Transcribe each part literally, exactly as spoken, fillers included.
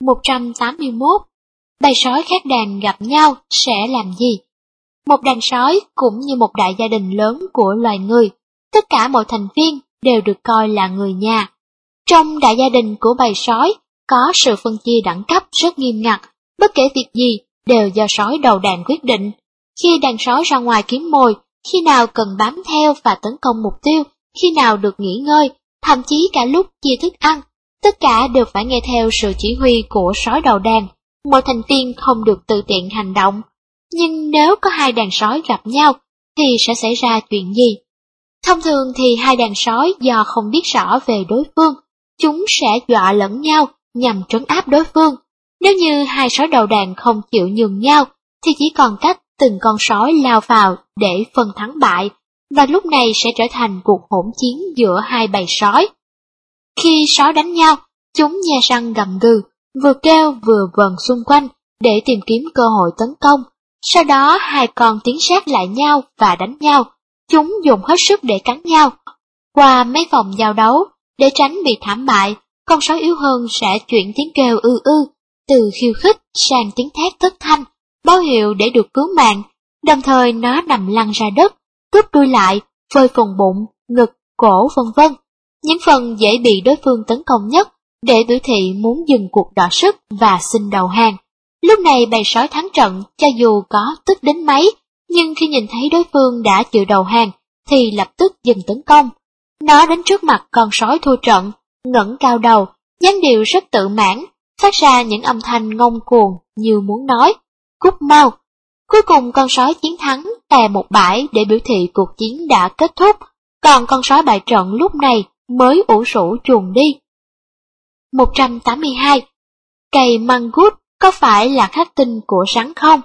một trăm tám mươi mốt. Bầy sói khác đàn gặp nhau sẽ làm gì? Một đàn sói cũng như một đại gia đình lớn của loài người, tất cả mọi thành viên đều được coi là người nhà. Trong đại gia đình của bầy sói có sự phân chia đẳng cấp rất nghiêm ngặt, bất kể việc gì đều do sói đầu đàn quyết định. Khi đàn sói ra ngoài kiếm mồi, khi nào cần bám theo và tấn công mục tiêu, khi nào được nghỉ ngơi, thậm chí cả lúc chia thức ăn, tất cả đều phải nghe theo sự chỉ huy của sói đầu đàn. Mọi thành viên không được tự tiện hành động. Nhưng nếu có hai đàn sói gặp nhau, thì sẽ xảy ra chuyện gì? Thông thường thì hai đàn sói do không biết rõ về đối phương, chúng sẽ dọa lẫn nhau nhằm trấn áp đối phương. Nếu như hai sói đầu đàn không chịu nhường nhau, thì chỉ còn cách từng con sói lao vào để phân thắng bại, và lúc này sẽ trở thành cuộc hỗn chiến giữa hai bầy sói. Khi sói đánh nhau, chúng nhe răng gầm gừ, vừa kêu vừa vần xung quanh để tìm kiếm cơ hội tấn công. Sau đó hai con tiến sát lại nhau và đánh nhau, chúng dùng hết sức để cắn nhau. Qua mấy vòng giao đấu, để tránh bị thảm bại, con sói yếu hơn sẽ chuyển tiếng kêu ư ư, từ khiêu khích sang tiếng thét thất thanh, báo hiệu để được cứu mạng. Đồng thời nó nằm lăn ra đất, cướp đuôi lại, phơi phần bụng, ngực, cổ vân vân, những phần dễ bị đối phương tấn công nhất, để biểu thị muốn dừng cuộc đọ sức và xin đầu hàng. Lúc này bầy sói thắng trận, cho dù có tức đến mấy, nhưng khi nhìn thấy đối phương đã chịu đầu hàng, thì lập tức dừng tấn công. Nó đến trước mặt con sói thua trận, ngẩng cao đầu, dáng điệu rất tự mãn, phát ra những âm thanh ngông cuồng như muốn nói, cút mau. Cuối cùng con sói chiến thắng, tè một bãi để biểu thị cuộc chiến đã kết thúc, còn con sói bại trận lúc này mới ủ rũ chuồn đi. một trăm tám mươi hai. Cày măng gút có phải là khắc tinh của rắn không?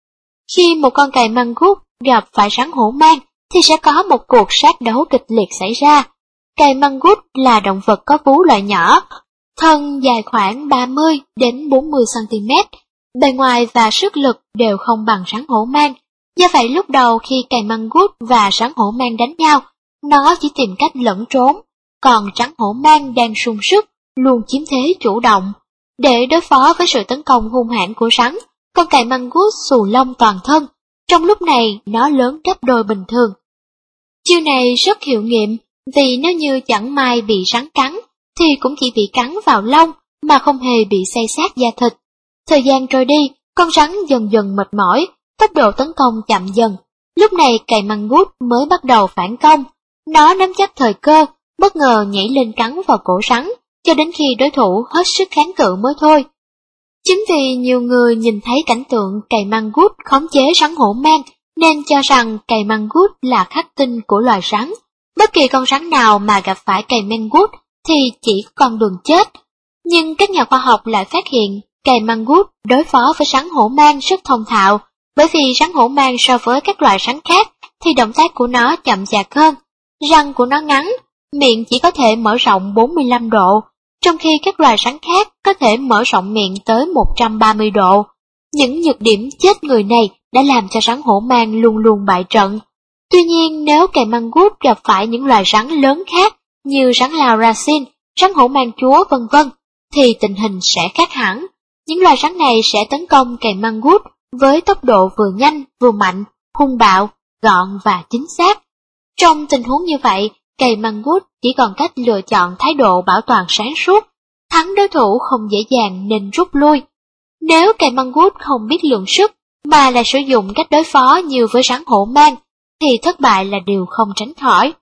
Khi một con cày măng gút gặp phải rắn hổ mang, thì sẽ có một cuộc sát đấu kịch liệt xảy ra. Cày măng gút là động vật có vú loại nhỏ, thân dài khoảng ba mươi đến bốn mươi xăng-ti-mét, bề ngoài và sức lực đều không bằng rắn hổ mang. Do vậy lúc đầu khi cày măng gút và rắn hổ mang đánh nhau, nó chỉ tìm cách lẫn trốn, còn rắn hổ mang đang sung sức, luôn chiếm thế chủ động. Để đối phó với sự tấn công hung hãn của rắn, con cày măng gút xù lông toàn thân, trong lúc này nó lớn gấp đôi bình thường. Chiêu này rất hiệu nghiệm, vì nếu như chẳng may bị rắn cắn, thì cũng chỉ bị cắn vào lông, mà không hề bị xay xát da thịt. Thời gian trôi đi, con rắn dần dần mệt mỏi, tốc độ tấn công chậm dần. Lúc này cày măng gút mới bắt đầu phản công. Nó nắm chắc thời cơ, bất ngờ nhảy lên cắn vào cổ rắn, cho đến khi đối thủ hết sức kháng cự mới thôi. Chính vì nhiều người nhìn thấy cảnh tượng cày măng gút khống chế rắn hổ mang, nên cho rằng cày măng gút là khắc tinh của loài rắn. Bất kỳ con rắn nào mà gặp phải cày măng gút thì chỉ có con đường chết. Nhưng các nhà khoa học lại phát hiện cày măng gút đối phó với rắn hổ mang rất thông thạo, bởi vì rắn hổ mang so với các loài rắn khác thì động tác của nó chậm chạp hơn. Răng của nó ngắn, miệng chỉ có thể mở rộng bốn mươi lăm độ, trong khi các loài rắn khác có thể mở rộng miệng tới một trăm ba mươi độ. Những nhược điểm chết người này đã làm cho rắn hổ mang luôn luôn bại trận. Tuy nhiên nếu cày măng gút gặp phải những loài rắn lớn khác như rắn lao racine, rắn hổ mang chúa vân vân, thì tình hình sẽ khác hẳn. Những loài rắn này sẽ tấn công cày măng gút với tốc độ vừa nhanh vừa mạnh, hung bạo, gọn và chính xác. Trong tình huống như vậy, cày măng gút chỉ còn cách lựa chọn thái độ bảo toàn sáng suốt, thắng đối thủ không dễ dàng nên rút lui. Nếu cày măng gút không biết lượng sức mà là sử dụng cách đối phó như với rắn hổ mang, thì thất bại là điều không tránh khỏi.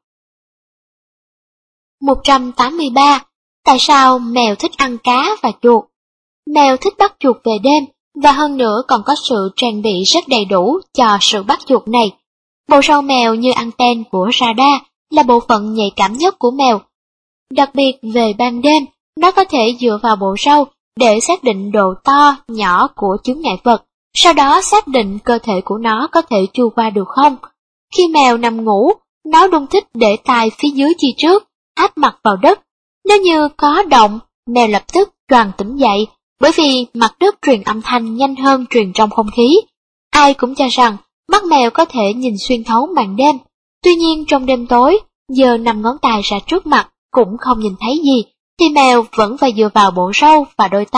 một trăm tám mươi ba. Tại sao mèo thích ăn cá và chuột? Mèo thích bắt chuột về đêm, và hơn nữa còn có sự trang bị rất đầy đủ cho sự bắt chuột này. Bộ râu mèo như anten của radar là bộ phận nhạy cảm nhất của mèo. Đặc biệt về ban đêm, nó có thể dựa vào bộ râu để xác định độ to, nhỏ của chướng ngại vật, sau đó xác định cơ thể của nó có thể chui qua được không. Khi mèo nằm ngủ, nó luôn thích để tai phía dưới chi trước, áp mặt vào đất. Nếu như có động, mèo lập tức choàng tỉnh dậy, bởi vì mặt đất truyền âm thanh nhanh hơn truyền trong không khí. Ai cũng cho rằng mắt mèo có thể nhìn xuyên thấu màn đêm. Tuy nhiên trong đêm tối, giờ nằm ngón tay ra trước mặt cũng không nhìn thấy gì, thì mèo vẫn phải dựa vào bộ râu và đôi tai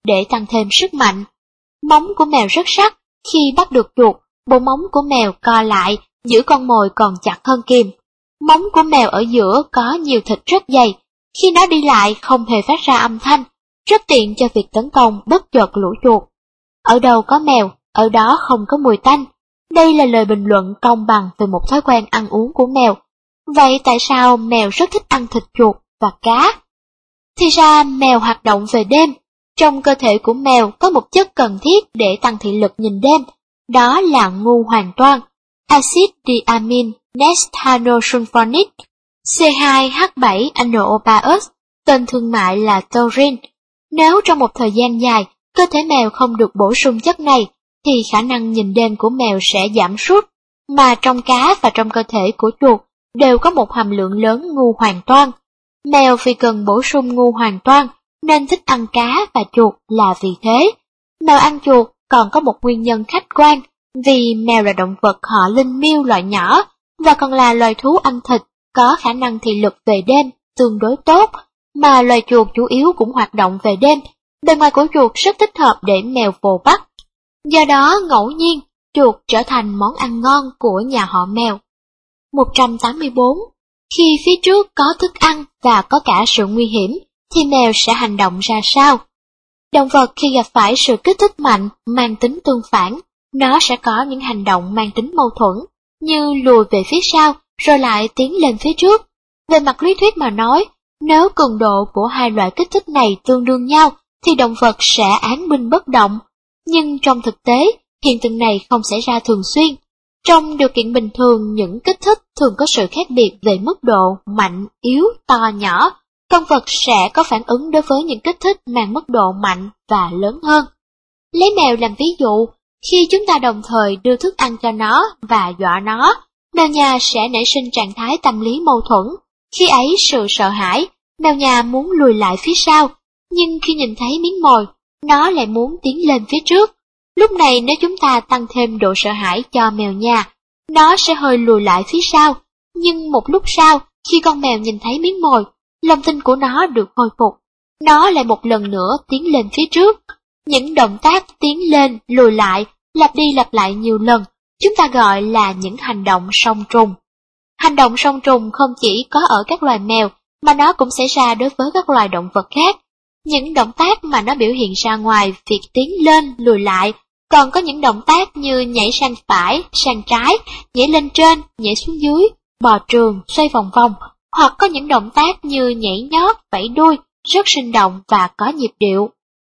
để tăng thêm sức mạnh. Móng của mèo rất sắc, khi bắt được chuột, bộ móng của mèo co lại, giữ con mồi còn chặt hơn kìm. Móng của mèo ở giữa có nhiều thịt rất dày, khi nó đi lại không hề phát ra âm thanh, rất tiện cho việc tấn công bất chợt lũ chuột. Ở đâu có mèo, ở đó không có mùi tanh. Đây là lời bình luận công bằng về một thói quen ăn uống của mèo. Vậy tại sao mèo rất thích ăn thịt chuột và cá? Thì ra mèo hoạt động về đêm. Trong cơ thể của mèo có một chất cần thiết để tăng thị lực nhìn đêm, đó là ngu hoàn toan, axit diamine nestanosulfonic, C hai H bảy N O ba S, tên thương mại là taurin. Nếu trong một thời gian dài, cơ thể mèo không được bổ sung chất này, thì khả năng nhìn đêm của mèo sẽ giảm sút, mà trong cá và trong cơ thể của chuột đều có một hàm lượng lớn ngu hoàn toan. Mèo vì cần bổ sung ngu hoàn toan nên thích ăn cá và chuột là vì thế. Mèo ăn chuột còn có một nguyên nhân khách quan, vì mèo là động vật họ linh miêu loại nhỏ và còn là loài thú ăn thịt, có khả năng thị lực về đêm tương đối tốt, mà loài chuột chủ yếu cũng hoạt động về đêm. Bề ngoài của chuột rất thích hợp để mèo vồ bắt. Do đó ngẫu nhiên, chuột trở thành món ăn ngon của nhà họ mèo. một trăm tám mươi bốn. Khi phía trước có thức ăn và có cả sự nguy hiểm, thì mèo sẽ hành động ra sao? Động vật khi gặp phải sự kích thích mạnh mang tính tương phản, nó sẽ có những hành động mang tính mâu thuẫn, như lùi về phía sau rồi lại tiến lên phía trước. Về mặt lý thuyết mà nói, nếu cường độ của hai loại kích thích này tương đương nhau, thì động vật sẽ án binh bất động. Nhưng trong thực tế, hiện tượng này không xảy ra thường xuyên. Trong điều kiện bình thường, những kích thích thường có sự khác biệt về mức độ mạnh, yếu, to, nhỏ. Con vật sẽ có phản ứng đối với những kích thích mang mức độ mạnh và lớn hơn. Lấy mèo làm ví dụ, khi chúng ta đồng thời đưa thức ăn cho nó và dọa nó, mèo nhà sẽ nảy sinh trạng thái tâm lý mâu thuẫn. Khi ấy sự sợ hãi, mèo nhà muốn lùi lại phía sau, nhưng khi nhìn thấy miếng mồi, nó lại muốn tiến lên phía trước. Lúc này nếu chúng ta tăng thêm độ sợ hãi cho mèo nhà, nó sẽ hơi lùi lại phía sau, nhưng một lúc sau, khi con mèo nhìn thấy miếng mồi, lòng tin của nó được hồi phục, nó lại một lần nữa tiến lên phía trước. Những động tác tiến lên, lùi lại, lặp đi lặp lại nhiều lần, chúng ta gọi là những hành động song trùng. Hành động song trùng không chỉ có ở các loài mèo, mà nó cũng xảy ra đối với các loài động vật khác. Những động tác mà nó biểu hiện ra ngoài việc tiến lên, lùi lại, còn có những động tác như nhảy sang phải, sang trái, nhảy lên trên, nhảy xuống dưới, bò trường, xoay vòng vòng, hoặc có những động tác như nhảy nhót, vẫy đuôi, rất sinh động và có nhịp điệu.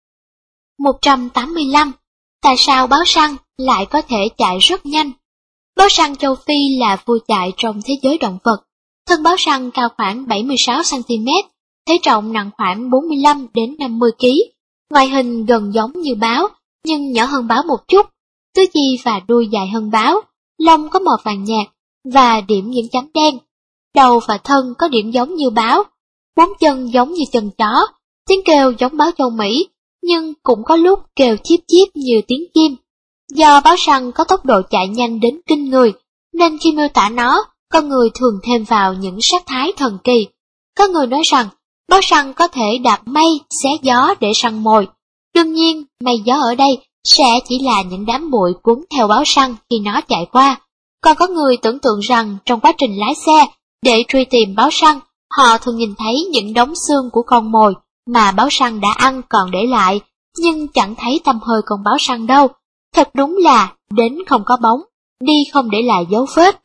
một trăm tám mươi lăm. Tại sao báo săn lại có thể chạy rất nhanh? Báo săn châu Phi là vua chạy trong thế giới động vật. Thân báo săn cao khoảng bảy mươi sáu xăng ti mét, thể trọng nặng khoảng bốn mươi lăm đến năm mươi ki lô gam. Ngoại hình gần giống như báo, nhưng nhỏ hơn báo một chút, tứ chi và đuôi dài hơn báo, lông có màu vàng nhạt và điểm những chấm đen. Đầu và thân có điểm giống như báo, bốn chân giống như chân chó, tiếng kêu giống báo châu Mỹ, nhưng cũng có lúc kêu chíp chíp như tiếng chim. Do báo săn có tốc độ chạy nhanh đến kinh người, nên khi miêu tả nó, con người thường thêm vào những sắc thái thần kỳ. Có người nói rằng, báo săn có thể đạp mây, xé gió để săn mồi. Đương nhiên, mây gió ở đây sẽ chỉ là những đám bụi cuốn theo báo săn khi nó chạy qua. Còn có người tưởng tượng rằng trong quá trình lái xe, để truy tìm báo săn, họ thường nhìn thấy những đống xương của con mồi mà báo săn đã ăn còn để lại, nhưng chẳng thấy tăm hơi con báo săn đâu. Thật đúng là đến không có bóng, đi không để lại dấu vết.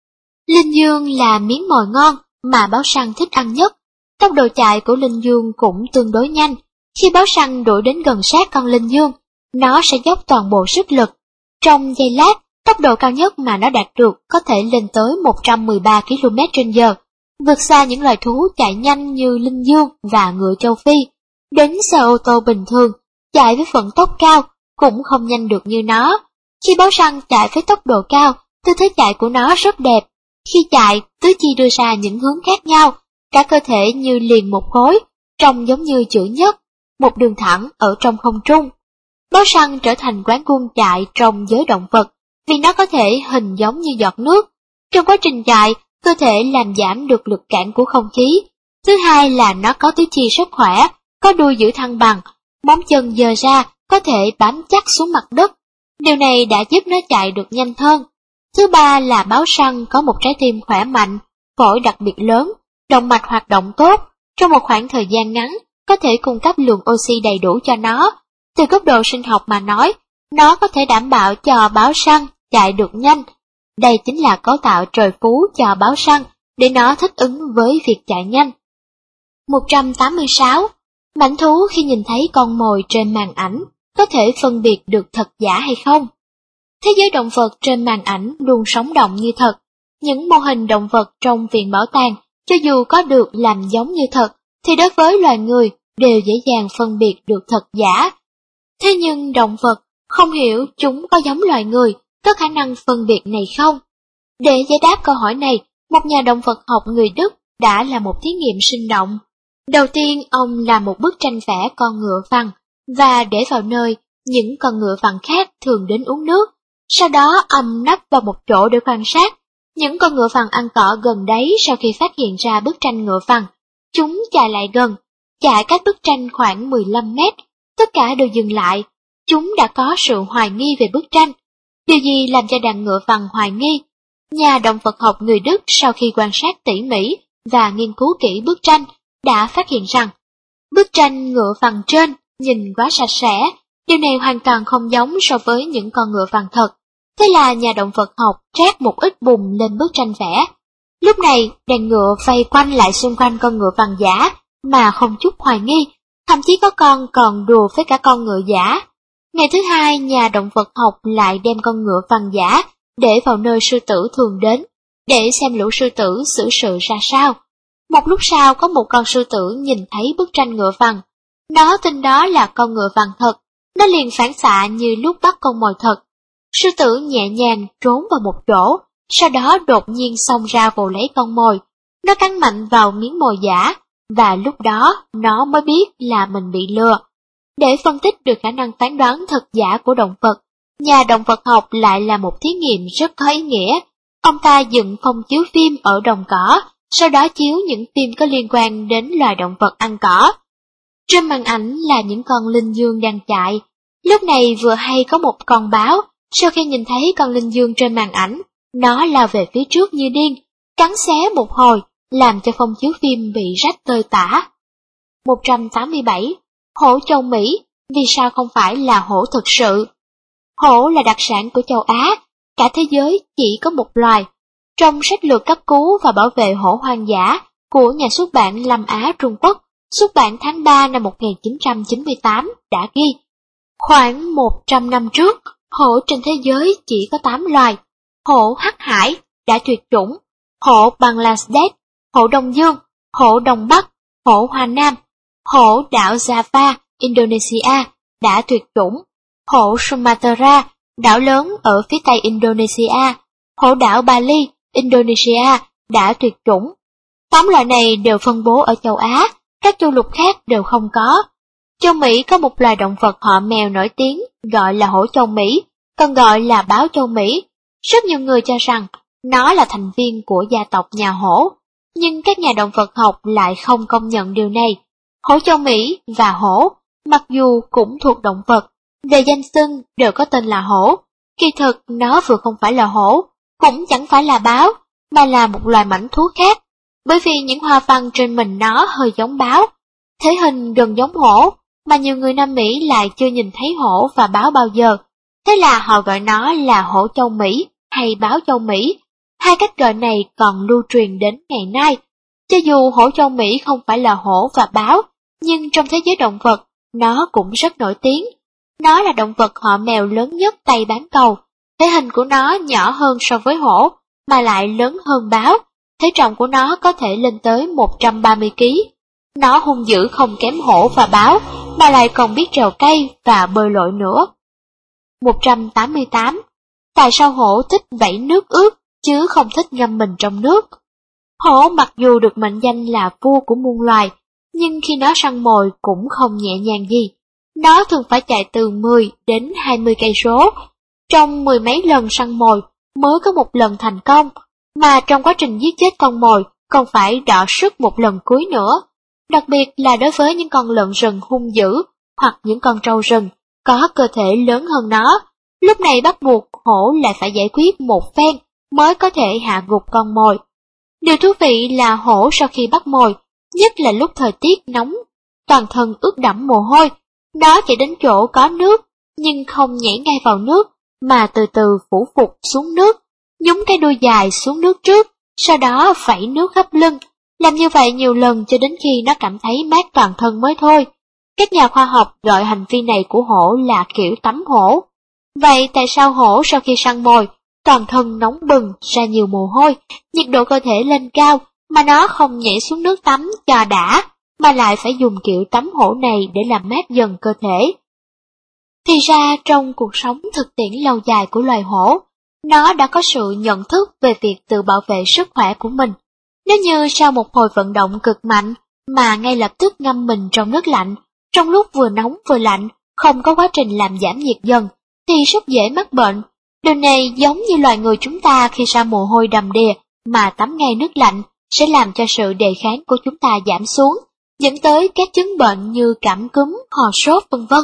Linh dương là miếng mồi ngon mà báo săn thích ăn nhất. Tốc độ chạy của linh dương cũng tương đối nhanh. Khi báo săn đuổi đến gần sát con linh dương, nó sẽ dốc toàn bộ sức lực. Trong giây lát, tốc độ cao nhất mà nó đạt được có thể lên tới một trăm mười ba ki lô mét trên giờ, vượt xa những loài thú chạy nhanh như linh dương và ngựa châu Phi. Đến xe ô tô bình thường, chạy với vận tốc cao cũng không nhanh được như nó. Khi báo săn chạy với tốc độ cao, tư thế chạy của nó rất đẹp. Khi chạy, tứ chi đưa ra những hướng khác nhau, cả cơ thể như liền một khối, trông giống như chữ nhất, một đường thẳng ở trong không trung. Báo săn trở thành quán quân chạy trong giới động vật, vì nó có thể hình giống như giọt nước. Trong quá trình chạy, cơ thể làm giảm được lực cản của không khí. Thứ hai là nó có tứ chi rất khỏe, có đuôi giữ thăng bằng. Móng chân giơ ra có thể bám chắc xuống mặt đất. Điều này đã giúp nó chạy được nhanh hơn. Thứ ba là báo săn có một trái tim khỏe mạnh, phổi đặc biệt lớn, động mạch hoạt động tốt, trong một khoảng thời gian ngắn có thể cung cấp lượng oxy đầy đủ cho nó. Từ góc độ sinh học mà nói, nó có thể đảm bảo cho báo săn chạy được nhanh. Đây chính là cấu tạo trời phú cho báo săn để nó thích ứng với việc chạy nhanh. một trăm tám mươi sáu. Mãnh thú khi nhìn thấy con mồi trên màn ảnh có thể phân biệt được thật giả hay không? Thế giới động vật trên màn ảnh luôn sống động như thật. Những mô hình động vật trong viện bảo tàng, cho dù có được làm giống như thật, thì đối với loài người đều dễ dàng phân biệt được thật giả. Thế nhưng động vật, không hiểu chúng có giống loài người, có khả năng phân biệt này không? Để giải đáp câu hỏi này, một nhà động vật học người Đức đã làm một thí nghiệm sinh động. Đầu tiên, ông làm một bức tranh vẽ con ngựa vằn và để vào nơi những con ngựa vằn khác thường đến uống nước. Sau đó ông nấp vào một chỗ để quan sát. Những con ngựa vằn ăn cỏ gần đấy sau khi phát hiện ra bức tranh ngựa vằn. Chúng chạy lại gần, chạy cách bức tranh khoảng mười lăm mét. Tất cả đều dừng lại. Chúng đã có sự hoài nghi về bức tranh. Điều gì làm cho đàn ngựa vằn hoài nghi? Nhà động vật học người Đức sau khi quan sát tỉ mỉ và nghiên cứu kỹ bức tranh đã phát hiện rằng bức tranh ngựa vằn trên nhìn quá sạch sẽ, điều này hoàn toàn không giống so với những con ngựa vằn thật. Thế là nhà động vật học trát một ít bùn lên bức tranh vẽ. Lúc này, đàn ngựa vây quanh lại xung quanh con ngựa vằn giả mà không chút hoài nghi, thậm chí có con còn đùa với cả con ngựa giả. Ngày thứ hai, nhà động vật học lại đem con ngựa vằn giả để vào nơi sư tử thường đến, để xem lũ sư tử xử sự ra sao. Một lúc sau có một con sư tử nhìn thấy bức tranh ngựa vằn. Nó tin đó là con ngựa vằn thật, nó liền phản xạ như lúc bắt con mồi thật. Sư tử nhẹ nhàng trốn vào một chỗ, sau đó đột nhiên xông ra vồ lấy con mồi. Nó cắn mạnh vào miếng mồi giả, và lúc đó nó mới biết là mình bị lừa. Để phân tích được khả năng phán đoán thật giả của động vật, nhà động vật học lại là một thí nghiệm rất có ý nghĩa. Ông ta dựng phông chiếu phim ở đồng cỏ, sau đó chiếu những phim có liên quan đến loài động vật ăn cỏ. Trên màn ảnh là những con linh dương đang chạy. Lúc này vừa hay có một con báo, sau khi nhìn thấy con linh dương trên màn ảnh, nó lao về phía trước như điên, cắn xé một hồi, làm cho phông chiếu phim bị rách tơi tả. một trăm tám mươi bảy. Hổ châu Mỹ, vì sao không phải là hổ thực sự? Hổ là đặc sản của châu Á, cả thế giới chỉ có một loài. Trong sách lược cấp cứu và bảo vệ hổ hoang dã của nhà xuất bản Lâm Á Trung Quốc, xuất bản tháng ba năm một nghìn chín trăm chín mươi tám đã ghi, khoảng một trăm năm trước, hổ trên thế giới chỉ có tám loài. Hổ Hắc Hải đã tuyệt chủng, hổ Bangladesh, hổ Đông Dương, hổ Đông Bắc, hổ Hoa Nam, hổ đảo Java, Indonesia đã tuyệt chủng, hổ Sumatra, đảo lớn ở phía tây Indonesia, hổ đảo Bali, Indonesia đã tuyệt chủng. Tám loài này đều phân bố ở châu Á, các châu lục khác đều không có. Châu Mỹ có một loài động vật họ mèo nổi tiếng gọi là hổ châu Mỹ, còn gọi là báo châu Mỹ. Rất nhiều người cho rằng nó là thành viên của gia tộc nhà hổ, nhưng các nhà động vật học lại không công nhận điều này. Hổ châu Mỹ và hổ, mặc dù cũng thuộc động vật, về danh xưng đều có tên là hổ, kỳ thực nó vừa không phải là hổ, cũng chẳng phải là báo, mà là một loài mãnh thú khác, bởi vì những hoa văn trên mình nó hơi giống báo, thể hình gần giống hổ, mà nhiều người Nam Mỹ lại chưa nhìn thấy hổ và báo bao giờ, thế là họ gọi nó là hổ châu Mỹ hay báo châu Mỹ. Hai cách gọi này còn lưu truyền đến ngày nay. Cho dù hổ châu Mỹ không phải là hổ và báo, nhưng trong thế giới động vật, nó cũng rất nổi tiếng. Nó là động vật họ mèo lớn nhất Tây Bán Cầu. Thể hình của nó nhỏ hơn so với hổ, mà lại lớn hơn báo. Thể trọng của nó có thể lên tới một trăm ba mươi ki lô gam. Nó hung dữ không kém hổ và báo, mà lại còn biết trèo cây và bơi lội nữa. một trăm tám mươi tám. Tại sao hổ thích vẫy nước ướt, chứ không thích ngâm mình trong nước? Hổ mặc dù được mệnh danh là vua của muôn loài, nhưng khi nó săn mồi cũng không nhẹ nhàng gì. Nó thường phải chạy từ mười đến hai mươi cây số. Trong mười mấy lần săn mồi mới có một lần thành công, mà trong quá trình giết chết con mồi còn phải đọ sức một lần cuối nữa. Đặc biệt là đối với những con lợn rừng hung dữ, hoặc những con trâu rừng có cơ thể lớn hơn nó. Lúc này bắt buộc hổ lại phải giải quyết một phen mới có thể hạ gục con mồi. Điều thú vị là hổ sau khi bắt mồi, nhất là lúc thời tiết nóng, toàn thân ướt đẫm mồ hôi, nó chạy đến chỗ có nước, nhưng không nhảy ngay vào nước, mà từ từ phủ phục xuống nước, nhúng cái đuôi dài xuống nước trước, sau đó phẩy nước khắp lưng, làm như vậy nhiều lần cho đến khi nó cảm thấy mát toàn thân mới thôi. Các nhà khoa học gọi hành vi này của hổ là kiểu tắm hổ. Vậy tại sao hổ sau khi săn mồi, toàn thân nóng bừng, ra nhiều mồ hôi, nhiệt độ cơ thể lên cao, mà nó không nhảy xuống nước tắm cho đã, mà lại phải dùng kiểu tắm hổ này để làm mát dần cơ thể? Thì ra trong cuộc sống thực tiễn lâu dài của loài hổ, nó đã có sự nhận thức về việc tự bảo vệ sức khỏe của mình. Nếu như sau một hồi vận động cực mạnh mà ngay lập tức ngâm mình trong nước lạnh, trong lúc vừa nóng vừa lạnh, không có quá trình làm giảm nhiệt dần, thì rất dễ mắc bệnh. Điều này giống như loài người chúng ta khi ra mồ hôi đầm đìa mà tắm ngay nước lạnh sẽ làm cho sự đề kháng của chúng ta giảm xuống, dẫn tới các chứng bệnh như cảm cúm, ho sốt vân vân.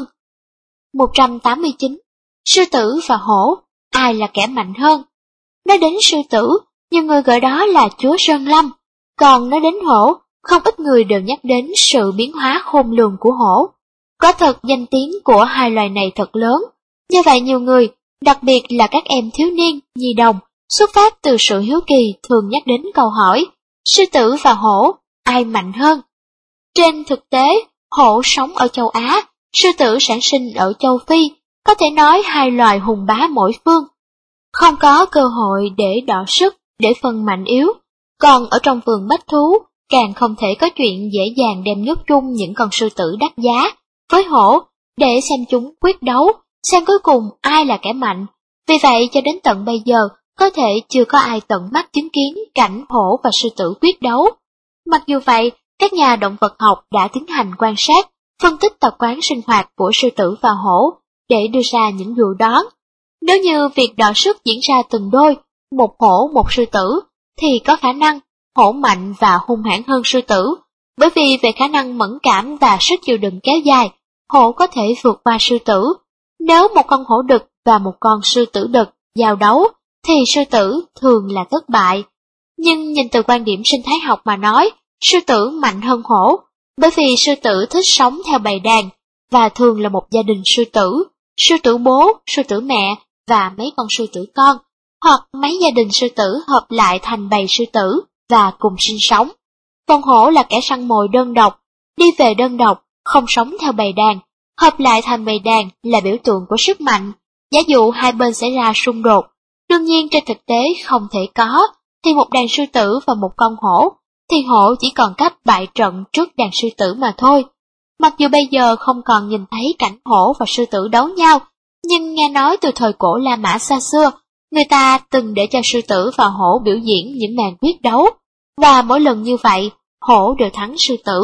một trăm tám mươi chín. Sư tử và hổ, ai là kẻ mạnh hơn? Nói đến sư tử, nhiều người gọi đó là chúa Sơn Lâm, còn nói đến hổ, không ít người đều nhắc đến sự biến hóa khôn lường của hổ. Có thật danh tiếng của hai loài này thật lớn, như vậy nhiều người, đặc biệt là các em thiếu niên, nhi đồng, xuất phát từ sự hiếu kỳ thường nhắc đến câu hỏi, sư tử và hổ, ai mạnh hơn? Trên thực tế, hổ sống ở châu Á, sư tử sản sinh ở châu Phi, có thể nói hai loài hùng bá mỗi phương. Không có cơ hội để đọ sức, để phân mạnh yếu, còn ở trong vườn bách thú, càng không thể có chuyện dễ dàng đem nhốt chung những con sư tử đắt giá với hổ, để xem chúng quyết đấu, xem cuối cùng ai là kẻ mạnh. Vì vậy cho đến tận bây giờ, có thể chưa có ai tận mắt chứng kiến cảnh hổ và sư tử quyết đấu. Mặc dù vậy, các nhà động vật học đã tiến hành quan sát, phân tích tập quán sinh hoạt của sư tử và hổ để đưa ra những dự đoán. Nếu như việc đọ sức diễn ra từng đôi, một hổ một sư tử, thì có khả năng hổ mạnh và hung hãn hơn sư tử, bởi vì về khả năng mẫn cảm và sức chịu đựng kéo dài, hổ có thể vượt qua sư tử. Nếu một con hổ đực và một con sư tử đực giao đấu, thì sư tử thường là thất bại. Nhưng nhìn từ quan điểm sinh thái học mà nói, sư tử mạnh hơn hổ, bởi vì sư tử thích sống theo bầy đàn, và thường là một gia đình sư tử, sư tử bố, sư tử mẹ và mấy con sư tử con, hoặc mấy gia đình sư tử hợp lại thành bầy sư tử và cùng sinh sống. Con hổ là kẻ săn mồi đơn độc, đi về đơn độc, không sống theo bầy đàn, hợp lại thành bầy đàn là biểu tượng của sức mạnh. Giả dụ hai bên xảy ra xung đột, đương nhiên trên thực tế không thể có, thì một đàn sư tử và một con hổ, thì hổ chỉ còn cách bại trận trước đàn sư tử mà thôi. Mặc dù bây giờ không còn nhìn thấy cảnh hổ và sư tử đấu nhau, nhưng nghe nói từ thời cổ La Mã xa xưa, người ta từng để cho sư tử và hổ biểu diễn những màn quyết đấu, và mỗi lần như vậy, hổ đều thắng sư tử.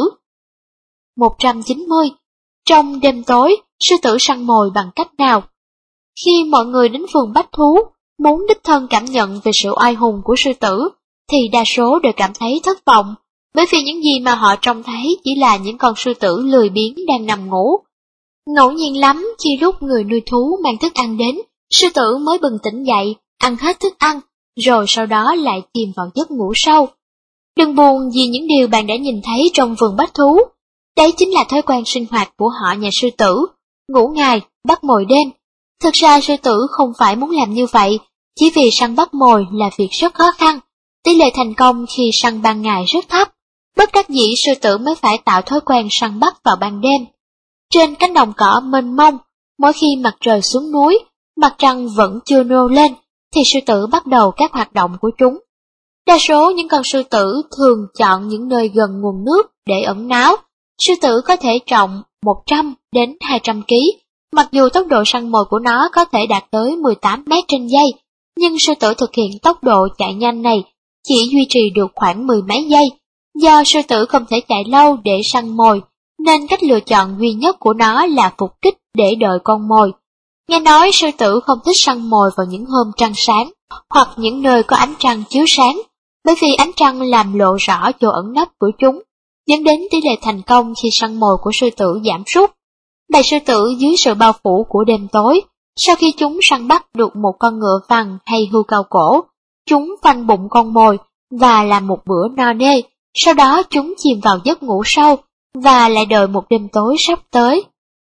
một trăm chín mươi. Trong đêm tối, sư tử săn mồi bằng cách nào? Khi mọi người đến vườn bách thú, muốn đích thân cảm nhận về sự oai hùng của sư tử, thì đa số đều cảm thấy thất vọng, bởi vì những gì mà họ trông thấy chỉ là những con sư tử lười biếng đang nằm ngủ. Ngẫu nhiên lắm khi lúc người nuôi thú mang thức ăn đến, sư tử mới bừng tỉnh dậy, ăn hết thức ăn, rồi sau đó lại chìm vào giấc ngủ sâu. Đừng buồn vì những điều bạn đã nhìn thấy trong vườn bách thú. Đấy chính là thói quen sinh hoạt của họ nhà sư tử, ngủ ngày, bắt mồi đêm. Thực ra sư tử không phải muốn làm như vậy, chỉ vì săn bắt mồi là việc rất khó khăn, tỷ lệ thành công khi săn ban ngày rất thấp. Bất đắc dĩ sư tử mới phải tạo thói quen săn bắt vào ban đêm. Trên cánh đồng cỏ mênh mông, mỗi khi mặt trời xuống núi, mặt trăng vẫn chưa nô lên, thì sư tử bắt đầu các hoạt động của chúng. Đa số những con sư tử thường chọn những nơi gần nguồn nước để ẩn náu. Sư tử có thể trọng một trăm đến hai trăm ki lô gam, mặc dù tốc độ săn mồi của nó có thể đạt tới mười tám mét trên giây, nhưng sư tử thực hiện tốc độ chạy nhanh này chỉ duy trì được khoảng mười mấy giây. Do sư tử không thể chạy lâu để săn mồi, nên cách lựa chọn duy nhất của nó là phục kích để đợi con mồi. Nghe nói sư tử không thích săn mồi vào những hôm trăng sáng, hoặc những nơi có ánh trăng chiếu sáng, bởi vì ánh trăng làm lộ rõ chỗ ẩn nấp của chúng, dẫn đến tỷ lệ thành công khi săn mồi của sư tử giảm sút. Bầy sư tử dưới sự bao phủ của đêm tối, sau khi chúng săn bắt được một con ngựa vằn hay hươu cao cổ, chúng phanh bụng con mồi và làm một bữa no nê, sau đó chúng chìm vào giấc ngủ sâu và lại đợi một đêm tối sắp tới.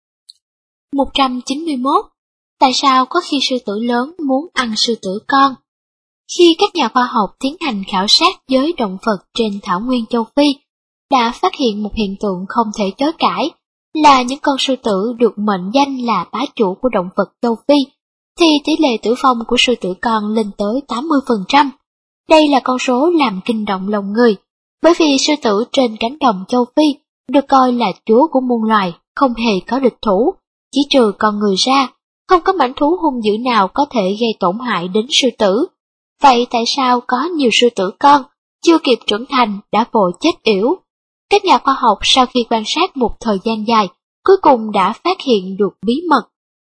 một trăm chín mươi mốt. Tại sao có khi sư tử lớn muốn ăn sư tử con? Khi các nhà khoa học tiến hành khảo sát giới động vật trên thảo nguyên châu Phi, đã phát hiện một hiện tượng không thể chối cãi là những con sư tử được mệnh danh là bá chủ của động vật châu Phi, thì tỷ lệ tử vong của sư tử con lên tới tám mươi phần trăm. Đây là con số làm kinh động lòng người, bởi vì sư tử trên cánh đồng châu Phi được coi là chúa của muôn loài, không hề có địch thủ, chỉ trừ con người ra, không có mãnh thú hung dữ nào có thể gây tổn hại đến sư tử. Vậy tại sao có nhiều sư tử con chưa kịp trưởng thành đã vội chết yểu? Các nhà khoa học sau khi quan sát một thời gian dài, cuối cùng đã phát hiện được bí mật.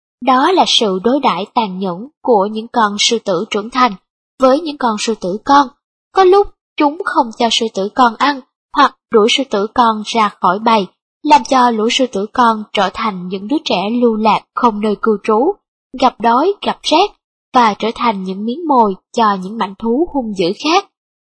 Đó là sự đối đãi tàn nhẫn của những con sư tử trưởng thành với những con sư tử con. Có lúc chúng không cho sư tử con ăn, hoặc đuổi sư tử con ra khỏi bầy, làm cho lũ sư tử con trở thành những đứa trẻ lưu lạc không nơi cư trú, gặp đói, gặp rét, và trở thành những miếng mồi cho những mãnh thú hung dữ khác.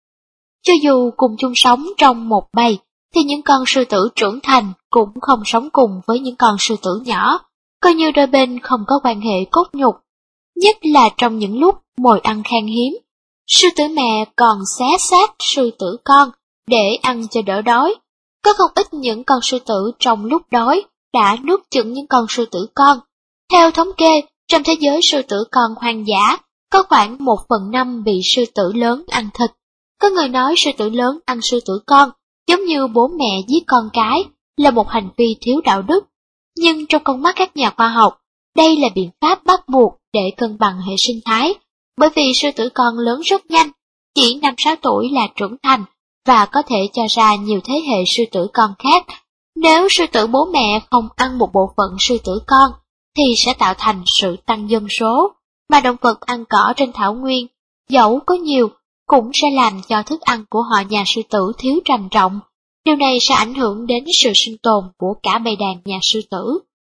Cho dù cùng chung sống trong một bầy, thì những con sư tử trưởng thành cũng không sống cùng với những con sư tử nhỏ, coi như đôi bên không có quan hệ cốt nhục. Nhất là trong những lúc mồi ăn khan hiếm, sư tử mẹ còn xé xác sư tử con để ăn cho đỡ đói. Có không ít những con sư tử trong lúc đói đã nuốt chửng những con sư tử con. Theo thống kê, trong thế giới sư tử con hoang dã, có khoảng một phần năm bị sư tử lớn ăn thịt. Có người nói sư tử lớn ăn sư tử con, giống như bố mẹ giết con cái, là một hành vi thiếu đạo đức. Nhưng trong con mắt các nhà khoa học, đây là biện pháp bắt buộc để cân bằng hệ sinh thái, bởi vì sư tử con lớn rất nhanh, chỉ năm sáu tuổi là trưởng thành, và có thể cho ra nhiều thế hệ sư tử con khác. Nếu sư tử bố mẹ không ăn một bộ phận sư tử con, thì sẽ tạo thành sự tăng dân số, mà động vật ăn cỏ trên thảo nguyên, dẫu có nhiều, cũng sẽ làm cho thức ăn của họ nhà sư tử thiếu trầm trọng. Điều này sẽ ảnh hưởng đến sự sinh tồn của cả bầy đàn nhà sư tử.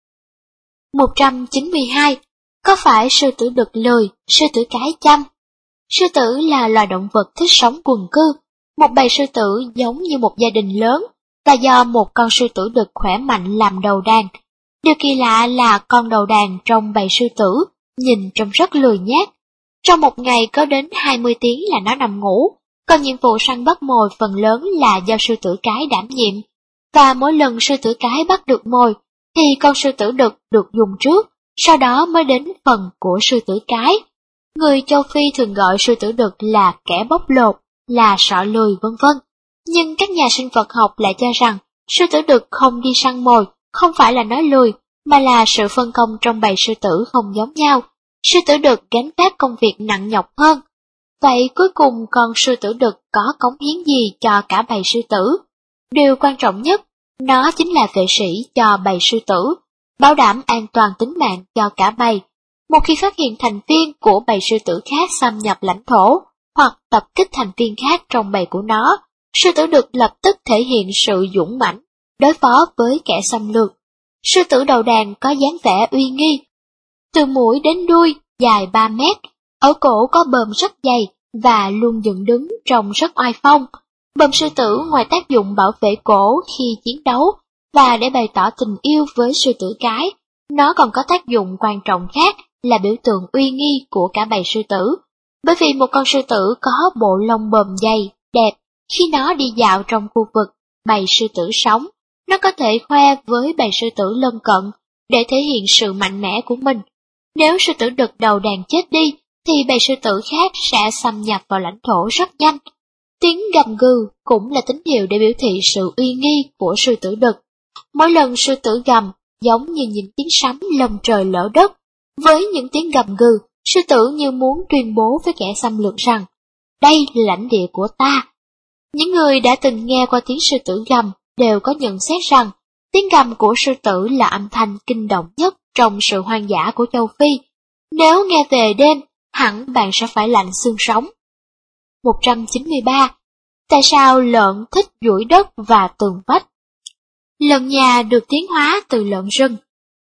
một trăm chín mươi hai. Có phải sư tử đực lười, sư tử cái chăm? Sư tử là loài động vật thích sống quần cư. Một bầy sư tử giống như một gia đình lớn, và do một con sư tử đực khỏe mạnh làm đầu đàn. Điều kỳ lạ là con đầu đàn trong bầy sư tử nhìn trông rất lười nhác. Trong một ngày có đến hai mươi tiếng là nó nằm ngủ, còn nhiệm vụ săn bắt mồi phần lớn là do sư tử cái đảm nhiệm. Và mỗi lần sư tử cái bắt được mồi, thì con sư tử đực được dùng trước, sau đó mới đến phần của sư tử cái. Người châu Phi thường gọi sư tử đực là kẻ bóc lột, là sọ lười vân vân. Nhưng các nhà sinh vật học lại cho rằng sư tử đực không đi săn mồi, không phải là nó lười, mà là sự phân công trong bầy sư tử không giống nhau. Sư tử đực gánh vác công việc nặng nhọc hơn. Vậy cuối cùng con sư tử đực có cống hiến gì cho cả bầy sư tử? Điều quan trọng nhất, nó chính là vệ sĩ cho bầy sư tử, bảo đảm an toàn tính mạng cho cả bầy. Một khi phát hiện thành viên của bầy sư tử khác xâm nhập lãnh thổ, hoặc tập kích thành viên khác trong bầy của nó, sư tử đực lập tức thể hiện sự dũng mãnh, đối phó với kẻ xâm lược. Sư tử đầu đàn có dáng vẻ uy nghi, từ mũi đến đuôi dài ba mét, ở cổ có bờm rất dày và luôn dựng đứng trông rất oai phong. Bờm sư tử ngoài tác dụng bảo vệ cổ khi chiến đấu và để bày tỏ tình yêu với sư tử cái, nó còn có tác dụng quan trọng khác là biểu tượng uy nghi của cả bầy sư tử. Bởi vì một con sư tử có bộ lông bờm dày, đẹp, khi nó đi dạo trong khu vực bầy sư tử sống, nó có thể khoe với bầy sư tử lân cận để thể hiện sự mạnh mẽ của mình. Nếu sư tử đực đầu đàn chết đi, thì bầy sư tử khác sẽ xâm nhập vào lãnh thổ rất nhanh. Tiếng gầm gừ cũng là tín hiệu để biểu thị sự uy nghi của sư tử đực. Mỗi lần sư tử gầm giống như những tiếng sấm lồng trời lở đất. Với những tiếng gầm gừ, sư tử như muốn tuyên bố với kẻ xâm lược rằng, đây là lãnh địa của ta. Những người đã từng nghe qua tiếng sư tử gầm đều có nhận xét rằng, tiếng gầm của sư tử là âm thanh kinh động nhất trong sự hoang dã của châu Phi. Nếu nghe về đêm, hẳn bạn sẽ phải lạnh xương sống. một trăm chín mươi ba. Tại sao lợn thích duỗi đất và tường vách? Lợn nhà được tiến hóa từ lợn rừng.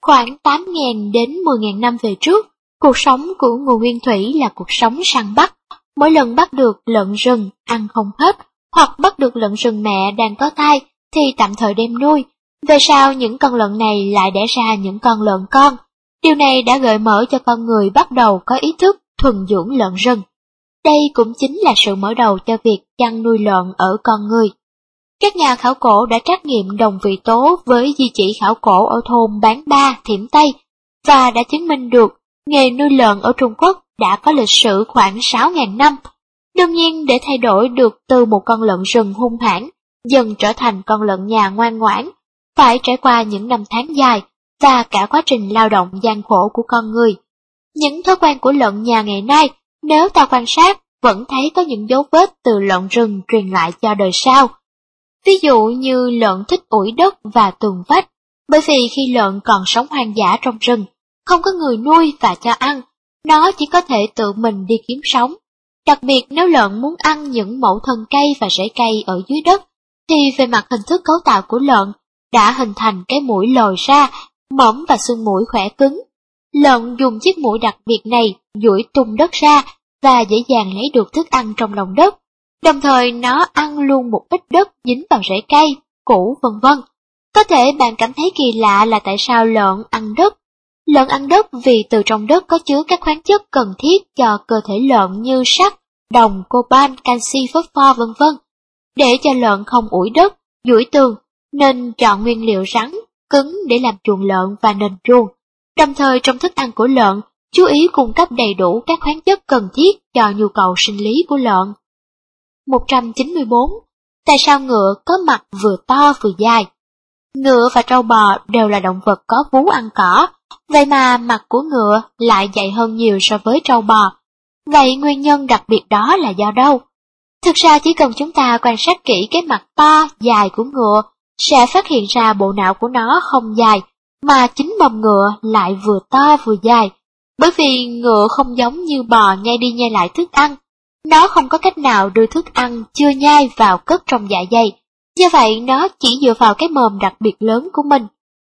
Khoảng tám nghìn đến mười nghìn năm về trước, cuộc sống của người nguyên thủy là cuộc sống săn bắt. Mỗi lần bắt được lợn rừng ăn không hết, hoặc bắt được lợn rừng mẹ đang có thai thì tạm thời đem nuôi. Về sau những con lợn này lại đẻ ra những con lợn con. Điều này đã gợi mở cho con người bắt đầu có ý thức thuần dưỡng lợn rừng. Đây cũng chính là sự mở đầu cho việc chăn nuôi lợn ở con người. Các nhà khảo cổ đã trắc nghiệm đồng vị tố với di chỉ khảo cổ ở thôn Bán Ba, Thiểm Tây, và đã chứng minh được nghề nuôi lợn ở Trung Quốc đã có lịch sử khoảng sáu nghìn năm. Đương nhiên, để thay đổi được từ một con lợn rừng hung hãn dần trở thành con lợn nhà ngoan ngoãn, phải trải qua những năm tháng dài và cả quá trình lao động gian khổ của con người. Những thói quen của lợn nhà ngày nay, nếu ta quan sát, vẫn thấy có những dấu vết từ lợn rừng truyền lại cho đời sau. Ví dụ như lợn thích ủi đất và tường vách, bởi vì khi lợn còn sống hoang dã trong rừng, không có người nuôi và cho ăn, nó chỉ có thể tự mình đi kiếm sống. Đặc biệt nếu lợn muốn ăn những mẩu thân cây và rễ cây ở dưới đất, thì về mặt hình thức cấu tạo của lợn đã hình thành cái mũi lồi ra, mỏng và xương mũi khỏe cứng. Lợn dùng chiếc mũi đặc biệt này duỗi tung đất ra và dễ dàng lấy được thức ăn trong lòng đất. Đồng thời nó ăn luôn một ít đất dính vào rễ cây, củ vân vân. Có thể bạn cảm thấy kỳ lạ là tại sao lợn ăn đất. Lợn ăn đất vì từ trong đất có chứa các khoáng chất cần thiết cho cơ thể lợn như sắt, đồng, coban, canxi, phosphor vân vân. Để cho lợn không ủi đất, duỗi tường, nên chọn nguyên liệu rắn, cứng để làm chuồng lợn và nền chuồng. Đồng thời trong thức ăn của lợn, chú ý cung cấp đầy đủ các khoáng chất cần thiết cho nhu cầu sinh lý của lợn. một trăm chín mươi bốn. Tại sao ngựa có mặt vừa to vừa dài? Ngựa và trâu bò đều là động vật có vú ăn cỏ, vậy mà mặt của ngựa lại dày hơn nhiều so với trâu bò. Vậy nguyên nhân đặc biệt đó là do đâu? Thực ra chỉ cần chúng ta quan sát kỹ cái mặt to, dài của ngựa, sẽ phát hiện ra bộ não của nó không dài, mà chính mầm ngựa lại vừa to vừa dài. Bởi vì ngựa không giống như bò nhai đi nhai lại thức ăn, nó không có cách nào đưa thức ăn chưa nhai vào cất trong dạ dày, do vậy nó chỉ dựa vào cái mồm đặc biệt lớn của mình.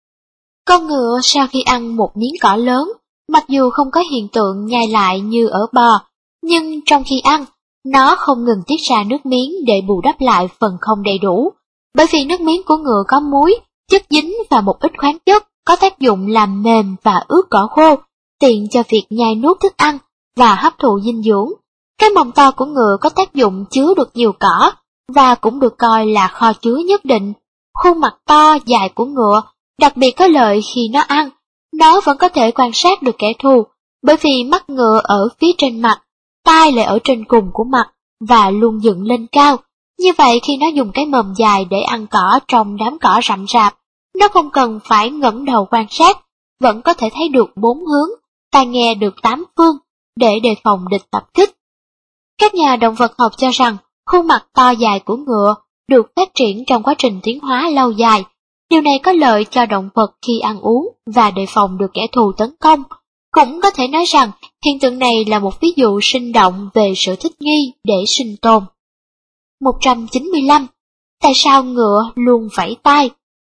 Con ngựa sau khi ăn một miếng cỏ lớn, mặc dù không có hiện tượng nhai lại như ở bò, nhưng trong khi ăn, nó không ngừng tiết ra nước miếng để bù đắp lại phần không đầy đủ. Bởi vì nước miếng của ngựa có muối, chất dính và một ít khoáng chất có tác dụng làm mềm và ướt cỏ khô, tiện cho việc nhai nuốt thức ăn và hấp thụ dinh dưỡng. Cái mồm to của ngựa có tác dụng chứa được nhiều cỏ và cũng được coi là kho chứa nhất định. Khuôn mặt to dài của ngựa đặc biệt có lợi khi nó ăn, nó vẫn có thể quan sát được kẻ thù, bởi vì mắt ngựa ở phía trên mặt, tai lại ở trên cùng của mặt và luôn dựng lên cao. Như vậy khi nó dùng cái mồm dài để ăn cỏ trong đám cỏ rậm rạp, nó không cần phải ngẩng đầu quan sát, vẫn có thể thấy được bốn hướng, tai nghe được tám phương để đề phòng địch tập kích. Các nhà động vật học cho rằng khuôn mặt to dài của ngựa được phát triển trong quá trình tiến hóa lâu dài. Điều này có lợi cho động vật khi ăn uống và đề phòng được kẻ thù tấn công. Cũng có thể nói rằng hiện tượng này là một ví dụ sinh động về sự thích nghi để sinh tồn. một trăm chín mươi lăm. Tại sao ngựa luôn vẫy tai?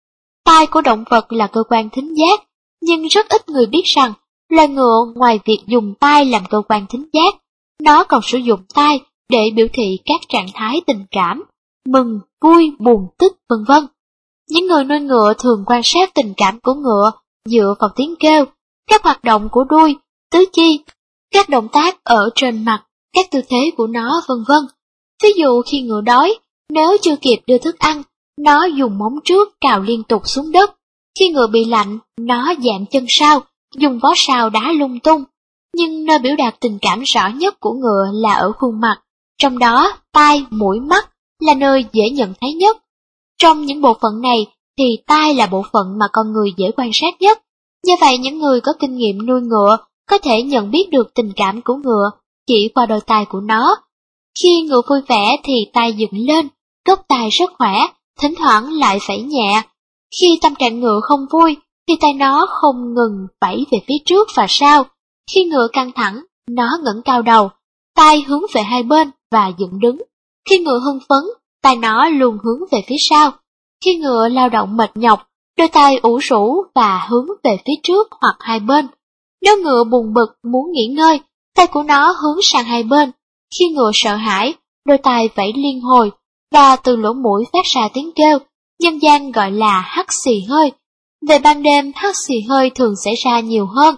Tai của động vật là cơ quan thính giác, nhưng rất ít người biết rằng loài ngựa ngoài việc dùng tai làm cơ quan thính giác, nó còn sử dụng tai để biểu thị các trạng thái tình cảm, mừng, vui, buồn, tức, vân vân. Những người nuôi ngựa thường quan sát tình cảm của ngựa dựa vào tiếng kêu, các hoạt động của đuôi, tứ chi, các động tác ở trên mặt, các tư thế của nó, vân vân. Ví dụ khi ngựa đói, nếu chưa kịp đưa thức ăn, nó dùng móng trước cào liên tục xuống đất. Khi ngựa bị lạnh, nó dạn chân sau, dùng vó sau đá lung tung. Nhưng nơi biểu đạt tình cảm rõ nhất của ngựa là ở khuôn mặt, trong đó tai, mũi, mắt là nơi dễ nhận thấy nhất. Trong những bộ phận này thì tai là bộ phận mà con người dễ quan sát nhất. Do vậy những người có kinh nghiệm nuôi ngựa có thể nhận biết được tình cảm của ngựa chỉ qua đôi tai của nó. Khi ngựa vui vẻ thì tai dựng lên, gốc tai rất khỏe, thỉnh thoảng lại phẩy nhẹ. Khi tâm trạng ngựa không vui thì tai nó không ngừng vẫy về phía trước và sau. Khi ngựa căng thẳng, nó ngẩng cao đầu, tai hướng về hai bên và dựng đứng. Khi ngựa hưng phấn, tai nó luôn hướng về phía sau. Khi ngựa lao động mệt nhọc, đôi tai ủ rũ và hướng về phía trước hoặc hai bên. Nếu ngựa buồn bực muốn nghỉ ngơi, tay của nó hướng sang hai bên. Khi ngựa sợ hãi, đôi tai vẫy liên hồi, và từ lỗ mũi phát ra tiếng kêu, dân gian gọi là hắt xì hơi. Về ban đêm, hắt xì hơi thường xảy ra nhiều hơn.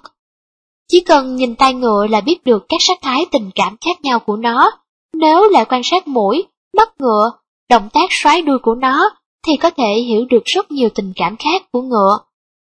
Chỉ cần nhìn tai ngựa là biết được các sắc thái tình cảm khác nhau của nó. Nếu lại quan sát mũi, mắt ngựa, động tác xoáy đuôi của nó, thì có thể hiểu được rất nhiều tình cảm khác của ngựa.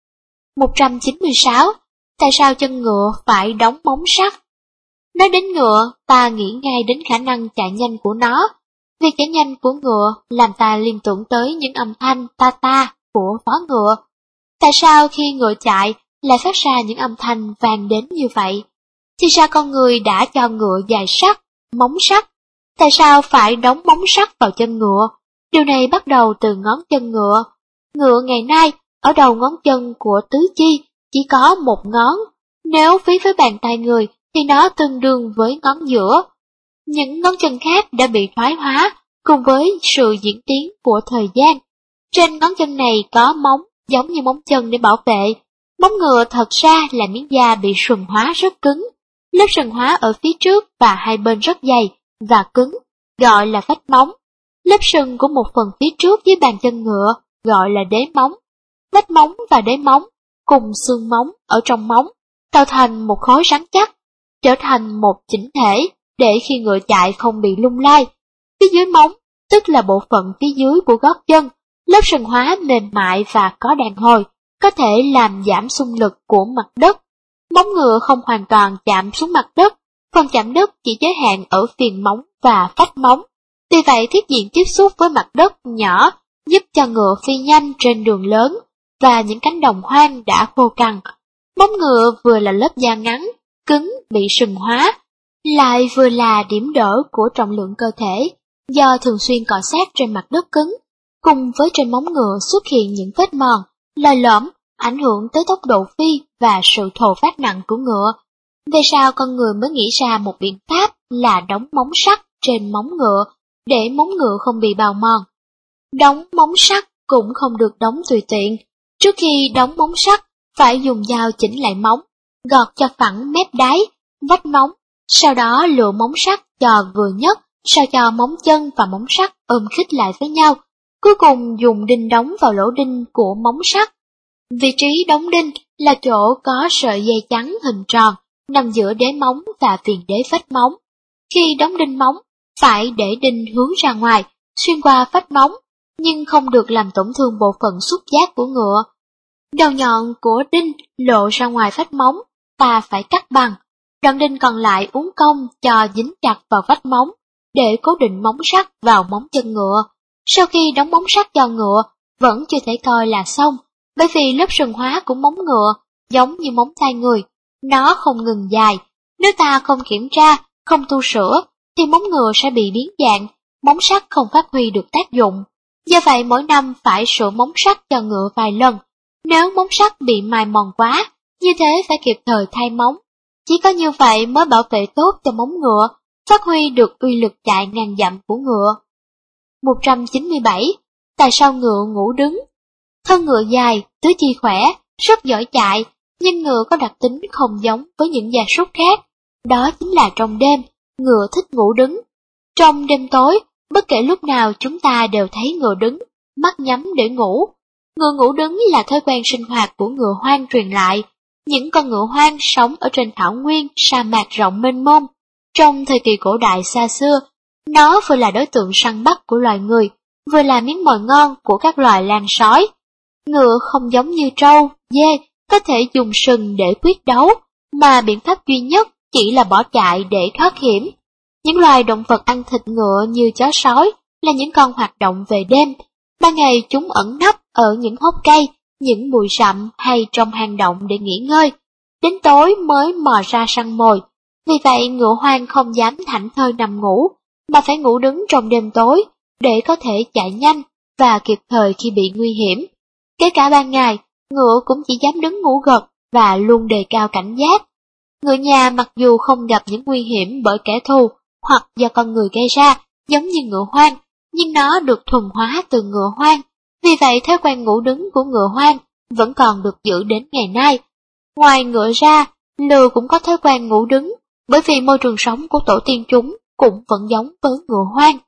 một trăm chín mươi sáu. Tại sao chân ngựa phải đóng móng sắt? Nói đến ngựa, ta nghĩ ngay đến khả năng chạy nhanh của nó. Việc chạy nhanh của ngựa làm ta liên tưởng tới những âm thanh ta ta của vó ngựa. Tại sao khi ngựa chạy lại phát ra những âm thanh vang đến như vậy? Thì ra con người đã cho ngựa dài sắt, móng sắt. Tại sao phải đóng móng sắt vào chân ngựa? Điều này bắt đầu từ ngón chân ngựa. Ngựa ngày nay, ở đầu ngón chân của tứ chi chỉ có một ngón. Nếu ví với bàn tay người thì nó tương đương với ngón giữa. Những ngón chân khác đã bị thoái hóa cùng với sự diễn tiến của thời gian. Trên ngón chân này có móng giống như móng chân để bảo vệ. Móng ngựa thật ra là miếng da bị sừng hóa rất cứng. Lớp sừng hóa ở phía trước và hai bên rất dày và cứng, gọi là vách móng. Lớp sừng của một phần phía trước dưới bàn chân ngựa gọi là đế móng. Vách móng và đế móng cùng xương móng ở trong móng tạo thành một khối rắn chắc, trở thành một chỉnh thể để khi ngựa chạy không bị lung lay. Phía dưới móng, tức là bộ phận phía dưới của gót chân, lớp sừng hóa mềm mại và có đàn hồi, có thể làm giảm xung lực của mặt đất. Móng ngựa không hoàn toàn chạm xuống mặt đất, phần chạm đất chỉ giới hạn ở viền móng và vách móng. Vì vậy thiết diện tiếp xúc với mặt đất nhỏ giúp cho ngựa phi nhanh trên đường lớn và những cánh đồng hoang đã khô cằn. Móng ngựa vừa là lớp da ngắn, cứng bị sừng hóa, lại vừa là điểm đỡ của trọng lượng cơ thể, do thường xuyên cọ sát trên mặt đất cứng. Cùng với trên móng ngựa xuất hiện những vết mòn, lồi lõm, ảnh hưởng tới tốc độ phi và sự thồ phát nặng của ngựa. Về sau con người mới nghĩ ra một biện pháp là đóng móng sắt trên móng ngựa, để móng ngựa không bị bào mòn. Đóng móng sắt cũng không được đóng tùy tiện. Trước khi đóng móng sắt, phải dùng dao chỉnh lại móng, gọt cho phẳng mép đáy, vách móng, sau đó lựa móng sắt cho vừa nhất, sao cho móng chân và móng sắt ôm khít lại với nhau. Cuối cùng dùng đinh đóng vào lỗ đinh của móng sắt. Vị trí đóng đinh là chỗ có sợi dây trắng hình tròn nằm giữa đế móng và viền đế vách móng. Khi đóng đinh móng, phải để đinh hướng ra ngoài, xuyên qua vách móng, nhưng không được làm tổn thương bộ phận xúc giác của ngựa. Đầu nhọn của đinh lộ ra ngoài vách móng, ta phải cắt bằng. Đoạn đinh còn lại uốn cong cho dính chặt vào vách móng, để cố định móng sắt vào móng chân ngựa. Sau khi đóng móng sắt cho ngựa, vẫn chưa thể coi là xong, bởi vì lớp sừng hóa của móng ngựa giống như móng tay người, nó không ngừng dài. Nếu ta không kiểm tra, không tu sửa, thì móng ngựa sẽ bị biến dạng, móng sắt không phát huy được tác dụng. Do vậy mỗi năm phải sửa móng sắt cho ngựa vài lần. Nếu móng sắt bị mài mòn quá, như thế phải kịp thời thay móng. Chỉ có như vậy mới bảo vệ tốt cho móng ngựa, phát huy được uy lực chạy ngàn dặm của ngựa. một trăm chín mươi bảy. Tại sao ngựa ngủ đứng? Thân ngựa dài, tứ chi khỏe, rất giỏi chạy, nhưng ngựa có đặc tính không giống với những gia súc khác. Đó chính là trong đêm, ngựa thích ngủ đứng. Trong đêm tối, bất kể lúc nào chúng ta đều thấy ngựa đứng, mắt nhắm để ngủ. Ngựa ngủ đứng là thói quen sinh hoạt của ngựa hoang truyền lại. Những con ngựa hoang sống ở trên thảo nguyên, sa mạc rộng mênh mông. Trong thời kỳ cổ đại xa xưa, nó vừa là đối tượng săn bắt của loài người, vừa là miếng mồi ngon của các loài lang sói. Ngựa không giống như trâu, dê, có thể dùng sừng để quyết đấu, mà biện pháp duy nhất chỉ là bỏ chạy để thoát hiểm. Những loài động vật ăn thịt ngựa như chó sói là những con hoạt động về đêm. Ban ngày chúng ẩn nấp ở những hốc cây, những bụi rậm hay trong hang động để nghỉ ngơi. Đến tối mới mò ra săn mồi. Vì vậy ngựa hoang không dám thảnh thơi nằm ngủ, mà phải ngủ đứng trong đêm tối để có thể chạy nhanh và kịp thời khi bị nguy hiểm. Kể cả ban ngày, ngựa cũng chỉ dám đứng ngủ gật và luôn đề cao cảnh giác. Ngựa nhà mặc dù không gặp những nguy hiểm bởi kẻ thù hoặc do con người gây ra giống như ngựa hoang, nhưng nó được thuần hóa từ ngựa hoang. Vì vậy thói quen ngủ đứng của ngựa hoang vẫn còn được giữ đến ngày nay. Ngoài ngựa ra, lừa cũng có thói quen ngủ đứng, bởi vì môi trường sống của tổ tiên chúng cũng vẫn giống với ngựa hoang.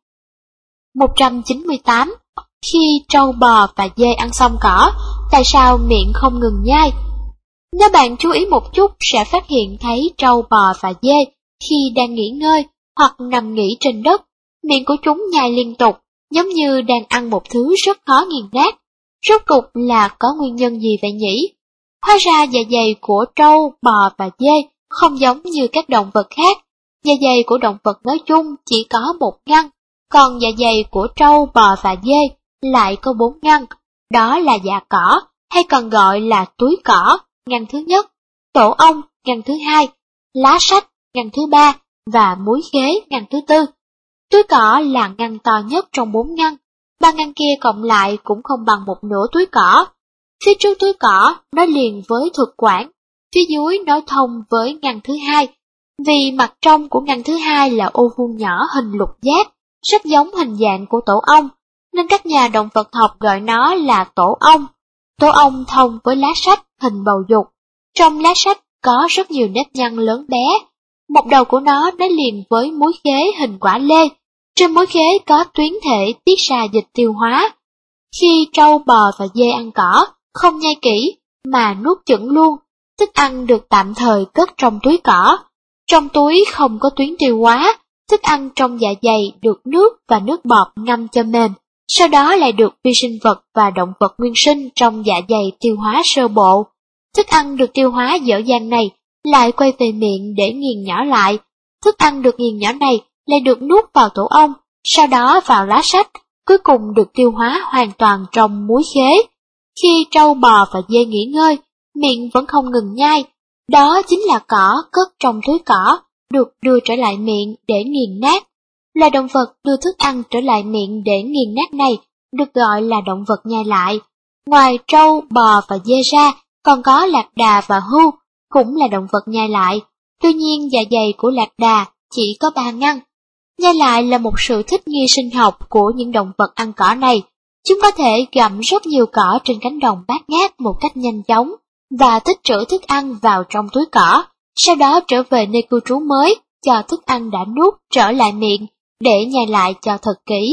một trăm chín mươi tám. Khi trâu bò và dê ăn xong cỏ, tại sao miệng không ngừng nhai? Nếu bạn chú ý một chút sẽ phát hiện thấy trâu bò và dê khi đang nghỉ ngơi hoặc nằm nghỉ trên đất, miệng của chúng nhai liên tục, giống như đang ăn một thứ rất khó nghiền nát. Rốt cục là có nguyên nhân gì vậy nhỉ? Hóa ra dạ dày của trâu, bò và dê không giống như các động vật khác. Dạ dày của động vật nói chung chỉ có một ngăn, còn dạ dày của trâu, bò và dê lại có bốn ngăn. Đó là dạ cỏ, hay còn gọi là túi cỏ, ngăn thứ nhất, tổ ong, ngăn thứ hai, lá sách, ngăn thứ ba, và múi khế, ngăn thứ tư. Túi cỏ là ngăn to nhất trong bốn ngăn, ba ngăn kia cộng lại cũng không bằng một nửa túi cỏ. Phía trước túi cỏ nó liền với thực quản, phía dưới nối thông với ngăn thứ hai. Vì mặt trong của ngăn thứ hai là ô vuông nhỏ hình lục giác, rất giống hình dạng của tổ ong, nên các nhà động vật học gọi nó là tổ ong. Tổ ong thông với lá sách hình bầu dục. Trong lá sách có rất nhiều nếp nhăn lớn bé. Một đầu của nó nối liền với múi khế hình quả lê. Trên múi khế có tuyến thể tiết ra dịch tiêu hóa. Khi trâu, bò và dê ăn cỏ, không nhai kỹ mà nuốt chửng luôn, thức ăn được tạm thời cất trong túi cỏ. Trong túi không có tuyến tiêu hóa, thức ăn trong dạ dày được nước và nước bọt ngâm cho mềm, sau đó lại được vi sinh vật và động vật nguyên sinh trong dạ dày tiêu hóa sơ bộ. Thức ăn được tiêu hóa dở dang này lại quay về miệng để nghiền nhỏ lại. Thức ăn được nghiền nhỏ này lại được nuốt vào tổ ong, sau đó vào lá sách, cuối cùng được tiêu hóa hoàn toàn trong múi khế. Khi trâu, bò và dê nghỉ ngơi, miệng vẫn không ngừng nhai. Đó chính là cỏ cất trong túi cỏ, được đưa trở lại miệng để nghiền nát. Loài động vật đưa thức ăn trở lại miệng để nghiền nát này được gọi là động vật nhai lại. Ngoài trâu, bò và dê ra, còn có lạc đà và hươu, cũng là động vật nhai lại. Tuy nhiên dạ dày của lạc đà chỉ có ba ngăn. Nhai lại là một sự thích nghi sinh học của những động vật ăn cỏ này. Chúng có thể gặm rất nhiều cỏ trên cánh đồng bát ngát một cách nhanh chóng và tích trữ thức ăn vào trong túi cỏ, sau đó trở về nơi cư trú mới, cho thức ăn đã nuốt trở lại miệng để nhai lại cho thật kỹ.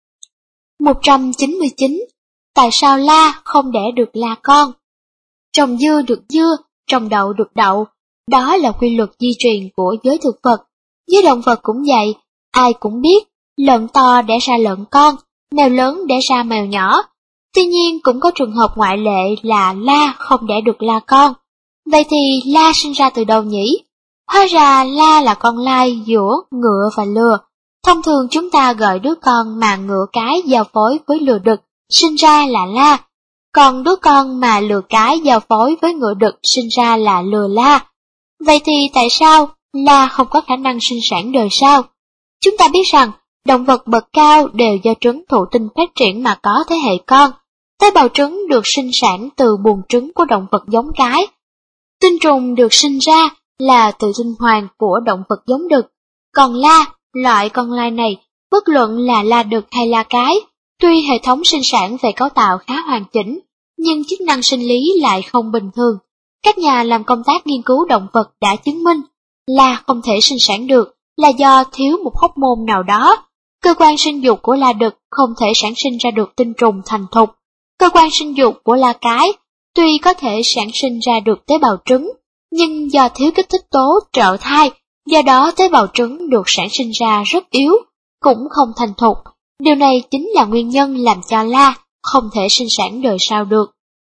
một trăm chín mươi chín. Tại sao la không đẻ được la con? Trồng dưa được dưa, trồng đậu được đậu, đó là quy luật di truyền của giới thực vật. Với động vật cũng vậy, ai cũng biết, lợn to đẻ ra lợn con, mèo lớn đẻ ra mèo nhỏ. Tuy nhiên cũng có trường hợp ngoại lệ là la không đẻ được la con. Vậy thì la sinh ra từ đâu nhỉ? Hóa ra la là con lai giữa ngựa và lừa. Thông thường chúng ta gọi đứa con mà ngựa cái giao phối với lừa đực sinh ra là la, còn đứa con mà lừa cái giao phối với ngựa đực sinh ra là lừa la. Vậy thì tại sao la không có khả năng sinh sản đời sau? Chúng ta biết rằng động vật bậc cao đều do trứng thụ tinh phát triển mà có thế hệ con. Tế bào trứng được sinh sản từ buồng trứng của động vật giống cái. Tinh trùng được sinh ra là từ tinh hoàng của động vật giống đực. Còn la, loại con lai này, bất luận là la đực hay la cái, tuy hệ thống sinh sản về cấu tạo khá hoàn chỉnh, nhưng chức năng sinh lý lại không bình thường. Các nhà làm công tác nghiên cứu động vật đã chứng minh, la không thể sinh sản được là do thiếu một hormone nào đó. Cơ quan sinh dục của la đực không thể sản sinh ra được tinh trùng thành thục. Cơ quan sinh dục của la cái tuy có thể sản sinh ra được tế bào trứng, nhưng do thiếu kích thích tố trợ thai, do đó tế bào trứng được sản sinh ra rất yếu, cũng không thành thục. Điều này chính là nguyên nhân làm cho la không thể sinh sản đời sau được.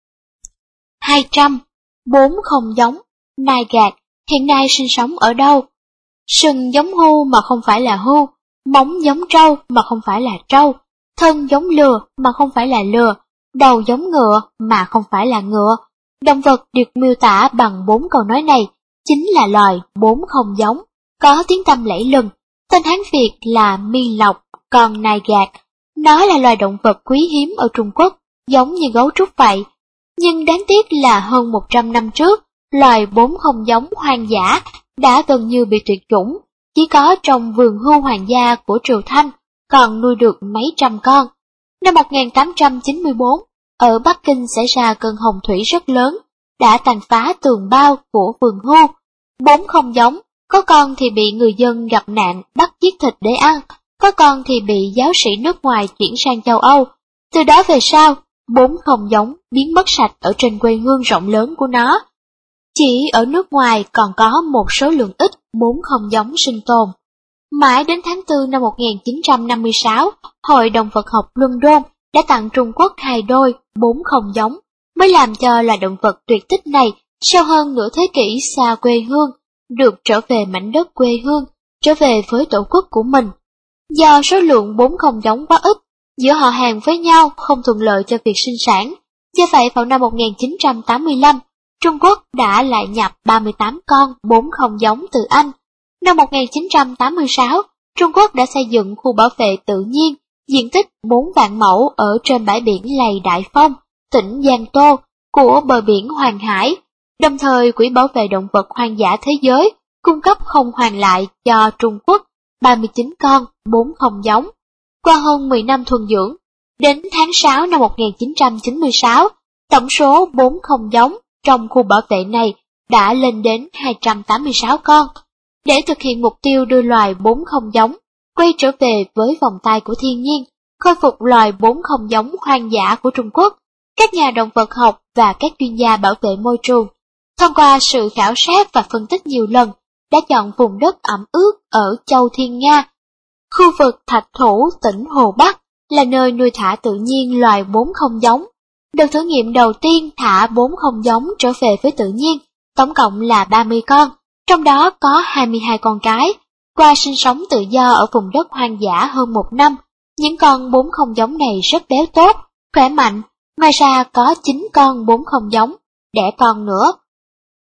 hai trăm. Bốn không giống. Nai gạt hiện nay sinh sống ở đâu? Sừng giống hươu mà không phải là hươu, móng giống trâu mà không phải là trâu, thân giống lừa mà không phải là lừa, đầu giống ngựa mà không phải là ngựa. Động vật được miêu tả bằng bốn câu nói này chính là loài bốn không giống, có tiếng tăm lẫy lừng. Tên Hán Việt là mi lộc, còn nai gạt. Nó là loài động vật quý hiếm ở Trung Quốc, giống như gấu trúc vậy. Nhưng đáng tiếc là hơn một trăm năm trước, loài bốn không giống hoang dã đã gần như bị tuyệt chủng, chỉ có trong vườn hươu hoàng gia của Triều Thanh, còn nuôi được mấy trăm con. Năm một nghìn tám trăm chín mươi bốn, ở Bắc Kinh xảy ra cơn hồng thủy rất lớn, đã tàn phá tường bao của vườn hưu. Bốn không giống, có con thì bị người dân gặp nạn bắt giết thịt để ăn, có con thì bị giáo sĩ nước ngoài chuyển sang châu Âu. Từ đó về sau, bốn không giống biến mất sạch ở trên quê hương rộng lớn của nó. Chỉ ở nước ngoài còn có một số lượng ít bốn không giống sinh tồn. Mãi đến tháng tư năm một nghìn chín trăm năm mươi sáu, Hội Động vật học London đã tặng Trung Quốc hai đôi bốn không giống, mới làm cho loài động vật tuyệt tích này sau hơn nửa thế kỷ xa quê hương, được trở về mảnh đất quê hương, trở về với tổ quốc của mình. Do số lượng bốn không giống quá ít, giữa họ hàng với nhau không thuận lợi cho việc sinh sản, do vậy vào năm một nghìn chín trăm tám mươi lăm, Trung Quốc đã lại nhập ba mươi tám con bốn không giống từ Anh. Năm một nghìn chín trăm tám mươi sáu, Trung Quốc đã xây dựng khu bảo vệ tự nhiên, diện tích bốn vạn mẫu ở trên bãi biển Lầy Đại Phong, tỉnh Giang Tô, của bờ biển Hoàng Hải. Đồng thời, Quỹ Bảo vệ Động vật Hoang dã Thế giới cung cấp không hoàn lại cho Trung Quốc ba mươi chín con bốn không giống. Qua hơn mười năm thuần dưỡng, đến tháng sáu năm một nghìn chín trăm chín mươi sáu, tổng số bốn không giống trong khu bảo vệ này đã lên đến hai trăm tám mươi sáu con. Để thực hiện mục tiêu đưa loài bốn không giống quay trở về với vòng tay của thiên nhiên, khôi phục loài bốn không giống hoang dã của Trung Quốc, các nhà động vật học và các chuyên gia bảo vệ môi trường, thông qua sự khảo sát và phân tích nhiều lần, đã chọn vùng đất ẩm ướt ở Châu Thiên Nga, khu vực Thạch Thủ, tỉnh Hồ Bắc, là nơi nuôi thả tự nhiên loài bốn không giống. Đợt thử nghiệm đầu tiên thả bốn không giống trở về với tự nhiên, tổng cộng là ba mươi con, trong đó có hai mươi hai con cái. Qua sinh sống tự do ở vùng đất hoang dã hơn một năm, những con bốn không giống này rất béo tốt, khỏe mạnh. Ngoài ra có chín con bốn không giống đẻ con nữa.